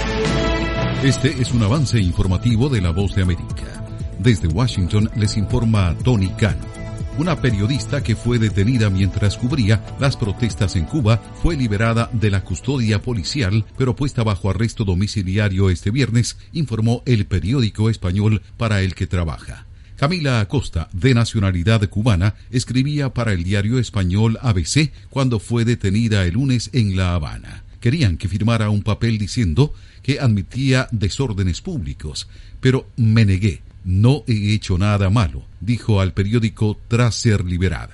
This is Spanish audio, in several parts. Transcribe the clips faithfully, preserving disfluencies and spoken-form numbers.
Este es un avance informativo de La Voz de América. Desde Washington les informa Tony Cano. Una periodista que fue detenida mientras cubría las protestas en Cuba fue liberada de la custodia policial, pero puesta bajo arresto domiciliario este viernes, informó el periódico español para el que trabaja. Camila Acosta, de nacionalidad cubana, escribía para el diario español A B C cuando fue detenida el lunes en La Habana. Querían que firmara un papel diciendo que admitía desórdenes públicos, pero me negué. No he hecho nada malo, dijo al periódico tras ser liberada.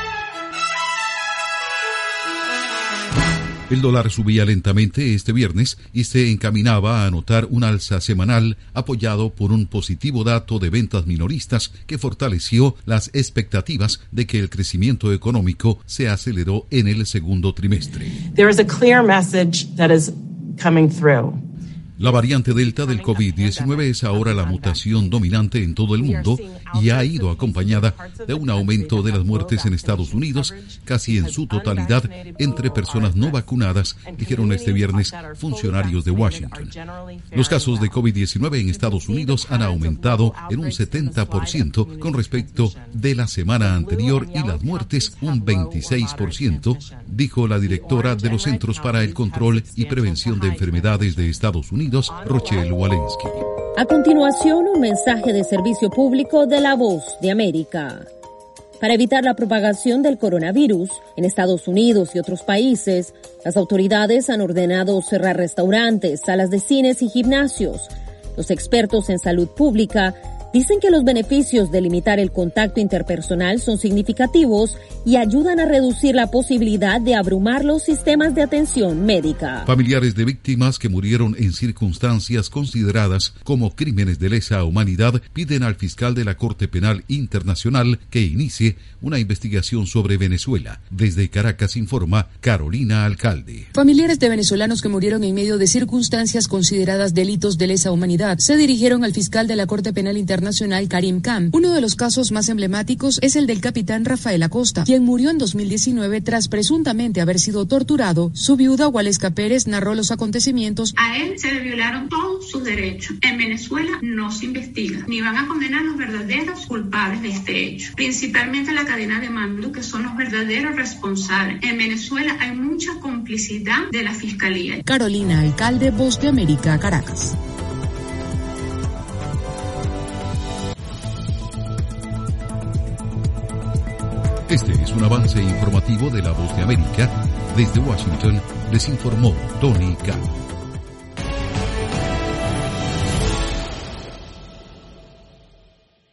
El dólar subía lentamente este viernes y se encaminaba a anotar un alza semanal apoyado por un positivo dato de ventas minoristas que fortaleció las expectativas de que el crecimiento económico se aceleró en el segundo trimestre. There is a clear message that is coming through. La variante Delta del COVID diecinueve es ahora la mutación dominante en todo el mundo y ha ido acompañada de un aumento de las muertes en Estados Unidos, casi en su totalidad entre personas no vacunadas, dijeron este viernes funcionarios de Washington. Los casos de COVID diecinueve en Estados Unidos han aumentado en un setenta por ciento con respecto de la semana anterior y las muertes un veintiséis por ciento, dijo la directora de los Centros para el Control y Prevención de Enfermedades de Estados Unidos, Rochelle Walensky. A continuación, un mensaje de servicio público de La Voz de América. Para evitar la propagación del coronavirus en Estados Unidos y otros países, las autoridades han ordenado cerrar restaurantes, salas de cines y gimnasios. Los expertos en salud pública dicen que los beneficios de limitar el contacto interpersonal son significativos y ayudan a reducir la posibilidad de abrumar los sistemas de atención médica. Familiares de víctimas que murieron en circunstancias consideradas como crímenes de lesa humanidad piden al fiscal de la Corte Penal Internacional que inicie una investigación sobre Venezuela. Desde Caracas informa Carolina Alcalde. Familiares de venezolanos que murieron en medio de circunstancias consideradas delitos de lesa humanidad se dirigieron al fiscal de la Corte Penal Internacional Nacional Karim Khan. Uno de los casos más emblemáticos es el del capitán Rafael Acosta, quien murió en dos mil diecinueve tras presuntamente haber sido torturado. Su viuda, Waleska Pérez, narró los acontecimientos. A él se le violaron todos sus derechos. En Venezuela no se investiga, ni van a condenar a los verdaderos culpables de este hecho. Principalmente la cadena de mando, que son los verdaderos responsables. En Venezuela hay mucha complicidad de la Fiscalía. Carolina Alcalde, Voz de América, Caracas. Este es un avance informativo de La Voz de América. Desde Washington les informó Tony Cano.